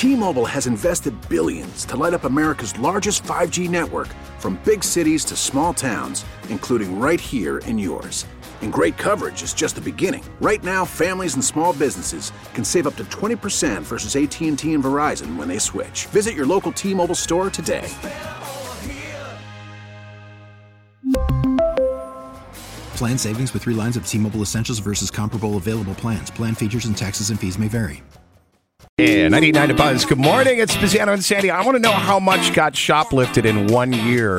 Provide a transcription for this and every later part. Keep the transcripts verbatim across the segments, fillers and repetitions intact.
T-Mobile has invested billions to light up America's largest five G network, from big cities to small towns, including right here in yours. And great coverage is just the beginning. Right now, families and small businesses can save up to twenty percent versus A T and T and Verizon when they switch. Visit your local T-Mobile store today. Plan savings with three lines of T-Mobile Essentials versus comparable available plans. Plan features and taxes and fees may vary. Yeah, ninety-nine to Buzz. Good morning. It's Biziano and Sandy. I want to know how much got shoplifted in one year.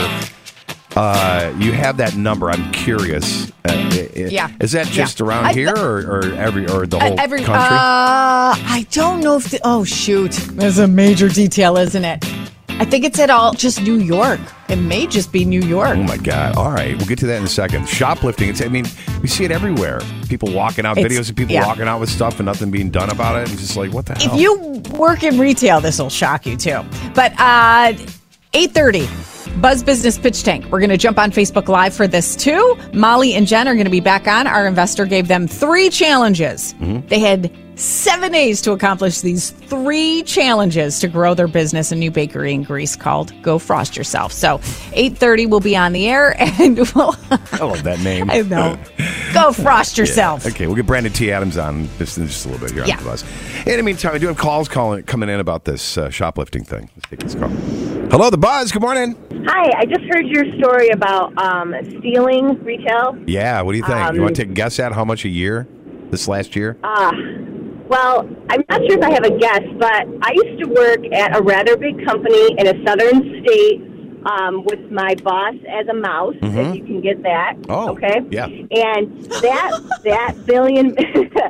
Uh, you have that number. I'm curious. Uh, yeah. Is that just yeah. around I, here or, or every or the whole uh, every, country? Uh, I don't know if the, oh, shoot. There's a major detail, isn't it? I think it's at all just New York. It may just be New York. Oh, my God. All right. We'll get to that in a second. Shoplifting. It's, I mean, we see it everywhere. People walking out, it's, videos of people yeah. walking out with stuff and nothing being done about it. It's just like, what the hell? If you work in retail, this will shock you, too. But uh, eight thirty, Buzz Business Pitch Tank. We're going to jump on Facebook Live for this, too. Molly and Jen are going to be back on. Our investor gave them three challenges. Mm-hmm. They had seven days to accomplish these three challenges to grow their business, a new bakery in Greece called Go Frost Yourself. So eight thirty we'll be on the air, and we'll... I love that name. I know. Go Frost Yourself. Yeah. Okay, we'll get Brandon T. Adams on just in just a little bit here yeah. on the bus. In the meantime, we do have calls calling, coming in about this uh, shoplifting thing. Let's take this call. Hello, The Buzz. Good morning. Hi, I just heard your story about um, stealing retail. Yeah, what do you think? Um, you want to take a guess at how much a year this last year? Uh, well, I'm not sure if I have a guess, but I used to work at a rather big company in a southern state um, with my boss as a mouse, mm-hmm. if you can get that. Oh, okay. Yeah. And that that billion. um,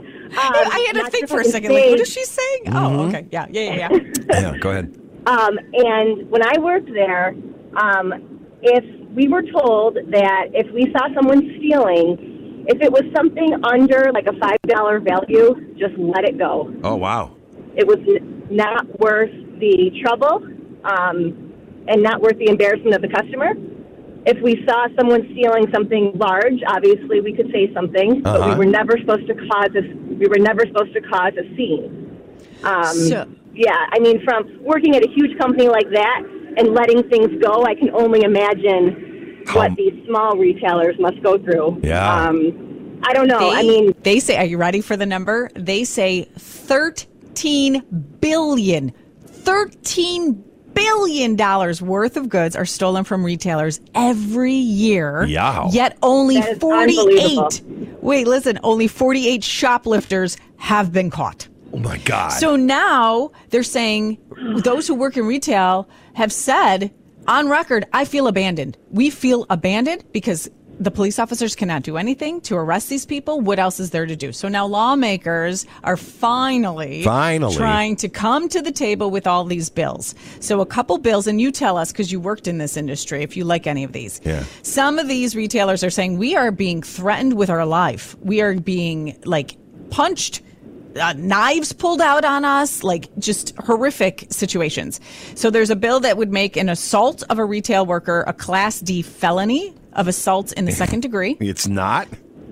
I had to think for a second, like, what is she saying? Mm-hmm. Oh, okay. Yeah, yeah, yeah. Yeah, yeah go ahead. Um, and when I worked there, um, if we were told that if we saw someone stealing, if it was something under like a five dollar value, just let it go. Oh, wow. It was n- not worth the trouble um, and not worth the embarrassment of the customer. If we saw someone stealing something large, obviously we could say something, uh-huh. but we were never supposed to cause a, we were never supposed to cause a scene. Um, so- Yeah, I mean, from working at a huge company like that and letting things go, I can only imagine um, what these small retailers must go through. Yeah. Um, I don't know. They, I mean, they say, are you ready for the number? They say thirteen billion dollars, thirteen billion dollars worth of goods are stolen from retailers every year. Yeah. Yet only That is forty-eight, wait, listen, only forty-eight shoplifters have been caught. Oh, my God. So now they're saying those who work in retail have said on record, I feel abandoned. We feel abandoned because the police officers cannot do anything to arrest these people. What else is there to do? So now lawmakers are finally, finally trying to come to the table with all these bills. So a couple bills, and you tell us because you worked in this industry if you like any of these. Yeah. Some of these retailers are saying we are being threatened with our life. We are being like punched. Uh, knives pulled out on us, like just horrific situations. So there's a bill that would make an assault of a retail worker a Class D felony of assault in the second degree. It's not?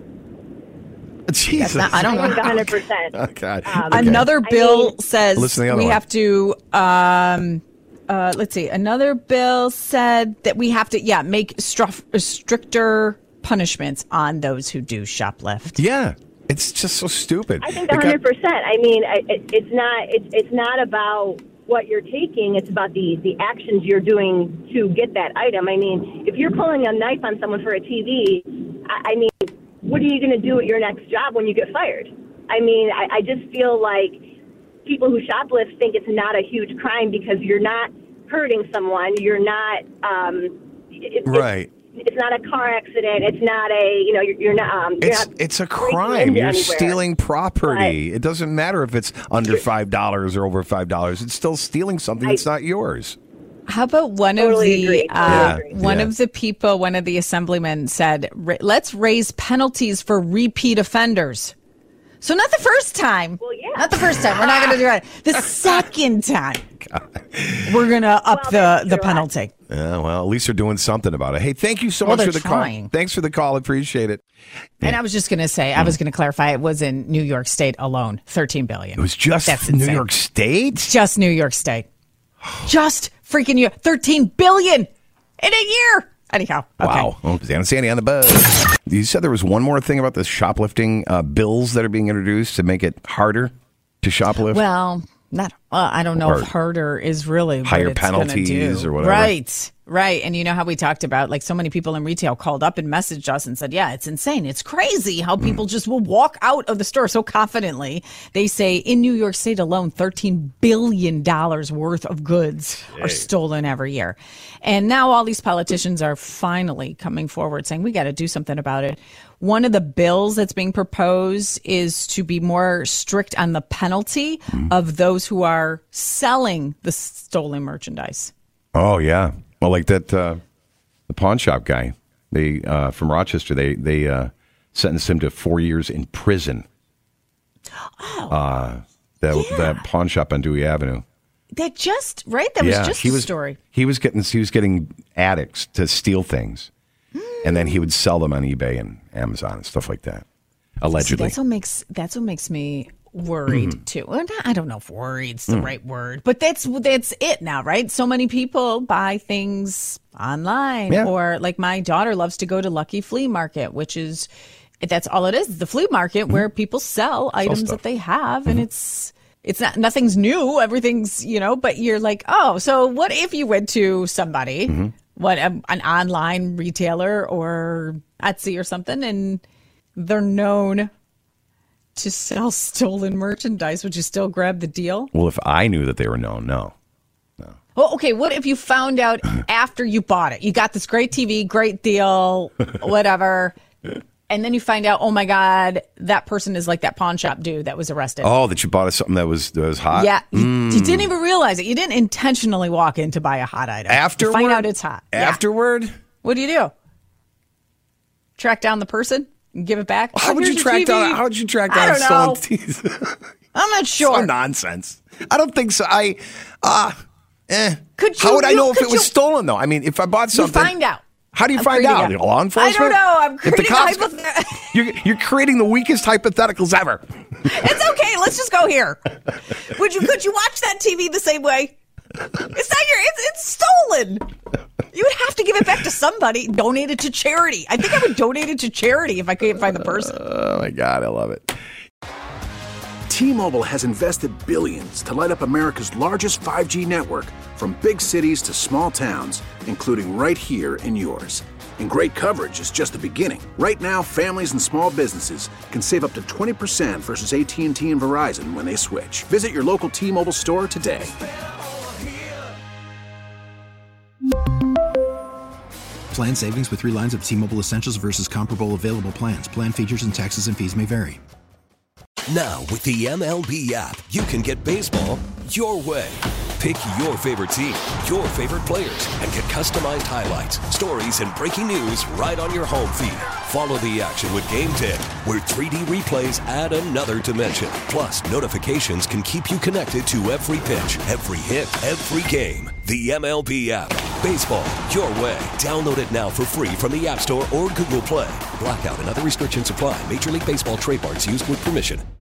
Jesus. Not, I don't know. one hundred percent. Oh, God. Um, Okay. Another bill I mean, says Listen to the other we one. have to, um, uh, let's see, another bill said that we have to, yeah, make stru- stricter punishments on those who do shoplift. Yeah. It's just so stupid. I think It one got- hundred percent. I mean, I- it, it's not it's it's not about what you're taking. It's about the, the actions you're doing to get that item. I mean, if you're pulling a knife on someone for a T V, I, I mean, what are you going to do at your next job when you get fired? I mean, I, I just feel like people who shoplift think it's not a huge crime because you're not hurting someone. You're not um, it, Right. It's, It's not a car accident. It's not a, you know, you're, you're not. Um, you're It's not it's a breaking crime. into You're anywhere. stealing property. It doesn't matter if it's under five dollars or over five dollars. It's still stealing something I- that's not yours. How about one Totally of the agree. uh, Totally agree. one Yeah. of the people, one of the assemblymen said, "Ra- "Let's raise penalties for repeat offenders." So not the first time. Well, yeah. Not the first time. We're not going to do it. The second time. God. We're going to up Well, the, that's the true. penalty. Yeah, well, at least they're doing something about it. Hey, thank you so Well, much for they're the trying. call. Thanks for the call. Appreciate it. And I was just going to say, I was going to clarify, it was in New York State alone, thirteen billion It was just That's New insane. York State? Just New York State. Just freaking New York. thirteen billion in a year. Anyhow. Okay. Wow. Well, Dan and Sandy on the buzz. You said there was one more thing about the shoplifting uh, bills that are being introduced to make it harder to shoplift. Well, not. Uh, I don't know Or if harder is really higher what it's gonna penalties do. or whatever. Right, right. And you know how we talked about, like, so many people in retail called up and messaged us and said, "Yeah, it's insane. It's crazy how people just will walk out of the store so confidently." They say in New York State alone, thirteen billion dollars worth of goods are stolen every year. And now all these politicians are finally coming forward saying, we got to do something about it. One of the bills that's being proposed is to be more strict on the penalty of those who are selling the stolen merchandise. Oh, yeah. Well, like that, uh, the pawn shop guy they uh, from Rochester, they, they uh, sentenced him to four years in prison. Oh, Uh, that, yeah. that pawn shop on Dewey Avenue. That just, right? That was just he a was, story. He was getting he was getting addicts to steal things, and then he would sell them on eBay and Amazon and stuff like that. See, Allegedly, that's what makes that's what makes me worried Mm-hmm. too. Well, I don't know if worried's the Mm. right word, but that's that's it now, right? So many people buy things online, Yeah. or like my daughter loves to go to Lucky Flea Market, which is that's all it is. The flea market where people sell items Mm-hmm. stuff. that they have, and it's it's not nothing's new. Everything's you know, but you're like, oh, so what if you went to somebody, Mm-hmm. what um, an online retailer or Etsy or something, and they're known to sell stolen merchandise? Would you still grab the deal? well, if I knew that they were known, no. Well, okay, what if you found out after you bought it? You got this great T V, great deal, whatever, and then you find out, oh my God, that person is like that pawn shop dude that was arrested. Oh, that you bought something that was that was hot. Yeah, you, you didn't even realize it. You didn't intentionally walk in to buy a hot item. Afterward, You find out it's hot. Yeah. Afterward, What do you do? Track down the person and give it back? how Oh, would here's you your track T V. down? How would you track I down don't stolen know. T Vs? I'm not sure. So nonsense. I don't think so. I, uh, eh. Could How you- would I you- know if could it was you- stolen, though? I mean, if I bought You something. find out. How do you I'm find creating out? a- Law enforcement? I don't know. I'm If the creating a cops- hypothetical. You're, you're creating the weakest hypotheticals ever. It's okay. Let's just go here. Would you? Could you watch that T V the same way? It's not your. It's, it's stolen. You would have to give it back to somebody. Donate it to charity. I think I would donate it to charity if I couldn't find the person. Oh my God, I love it. T-Mobile has invested billions to light up America's largest five G network, from big cities to small towns, including right here in yours. And great coverage is just the beginning. Right now, families and small businesses can save up to twenty percent versus A T and T and Verizon when they switch. Visit your local T-Mobile store today. Plan savings with three lines of T-Mobile Essentials versus comparable available plans. Plan features and taxes and fees may vary. Now, with the M L B app, you can get baseball your way. Pick your favorite team, your favorite players, and get customized highlights, stories, and breaking news right on your home feed. Follow the action with Game Day, where three D replays add another dimension. Plus, notifications can keep you connected to every pitch, every hit, every game. The M L B app. Baseball your way. Download it now for free from the App Store or Google Play. Blackout and other restrictions apply. Major League Baseball trademarks used with permission.